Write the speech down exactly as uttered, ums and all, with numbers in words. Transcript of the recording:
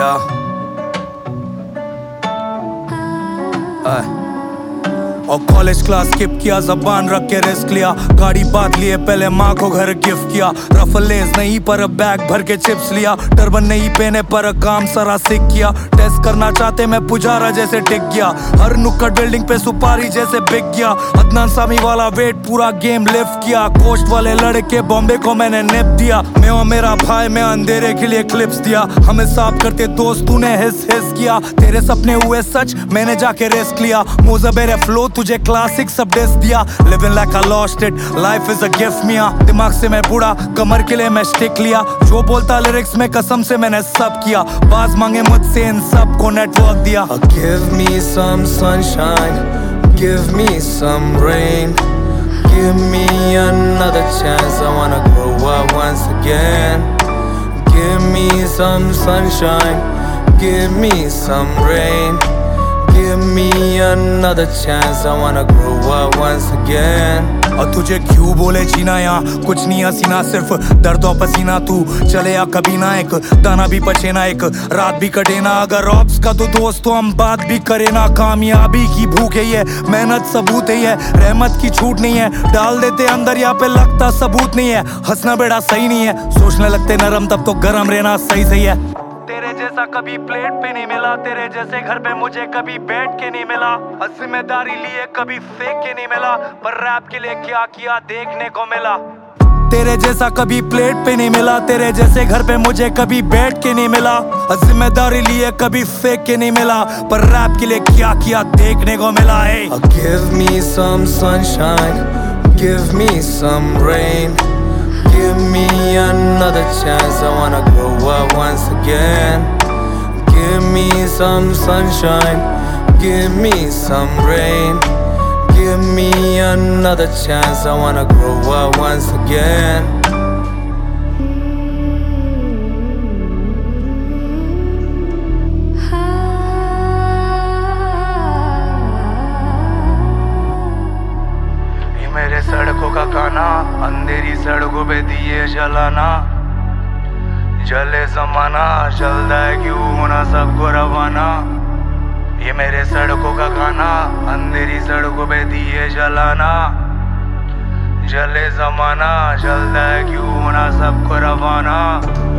या और college class skip किया, जबान रख के रिस्क लिया, गाड़ी बात लिए पहले माँ को घर गिफ्ट किया, रफलेज नहीं पर बैग भर के चिप्स लिया, टर्बन नहीं पहने पर काम सारा सीख किया, टेस्ट करना चाहते मैं पुजारा जैसे टिक गया, हर नुक्कड़ बिल्डिंग पे सुपारी जैसे बिक गया, अदनान सामी वाला वेट पूरा गेम लिफ्ट किया, कोस्ट वाले लड़के बॉम्बे को मैंने निप दिया, मैं और मेरा भाई मैं अंधेरे के लिए क्लिप्स दिया, हमें साफ करते दोस्त तूने हिस हिस किया, तेरे सपने हुए सच मैंने जाके रिस्क लिया, मोज़ेबेरे फ्लो तुझे क्लासिक सब डिस दिया, living like I lost it, life is a gift मिया, दिमाग से मैं बूढ़ा कमर के लिए मैं स्टिक लिया, जो बोलता लिरिक्स में कसम से मैंने सब किया, बाज मांगे मुझसे इन सब को नेटवर्क दिया। Give me some sunshine, give me some rain, give me another chance, I wanna grow up once again. Give me some sunshine, give me some rain, give me another chance, I wanna grow up once again. और तुझे क्यों बोले जीना यहाँ कुछ नहीं हसीना, सिर्फ दर्द और पसीना, तू चले या कभी ना, एक दाना भी बचे ना, एक रात भी कटे ना, अगर ऑप्स का तो दोस्त तो हम बात भी करे ना, कामयाबी की भूख है ये, मेहनत सबूत है ये, रहमत की छूट नहीं है, डाल देते अंदर यहाँ पे लगता सबूत नहीं है, हंसना बेड़ा सही नहीं है, सोचने लगते नरम तब तो गरम रहना सही सही है। तेरे जैसा कभी प्लेट पे नहीं मिला, तेरे जैसे घर पे मुझे कभी बैठ के नहीं मिला, जिम्मेदारी लिए कभी फेंक के नहीं मिला, पर रैप के लिए क्या किया देखने को मिला। तेरे जैसा कभी प्लेट पे नहीं मिला, तेरे जैसे घर पे मुझे कभी बैठ के नहीं मिला, जिम्मेदारी लिए कभी फेंक के नहीं मिला, पर रैप के लिए क्या किया देखने को मिला है। Give me some sunshine, give me some rain, give me another chance, I wanna grow up once again. Give me some sunshine, give me some rain, give me another chance, I wanna grow up once again. मेरे सड़कों का गाना, अंधेरी सड़कों पे दिए जलाना, जले जमाना, जलता है क्यों होना सबको रवाना। ये मेरे सड़कों का गाना, अंधेरी सड़कों पे दिए जलाना, जले जमाना, जलता है क्यों होना सबको रवाना।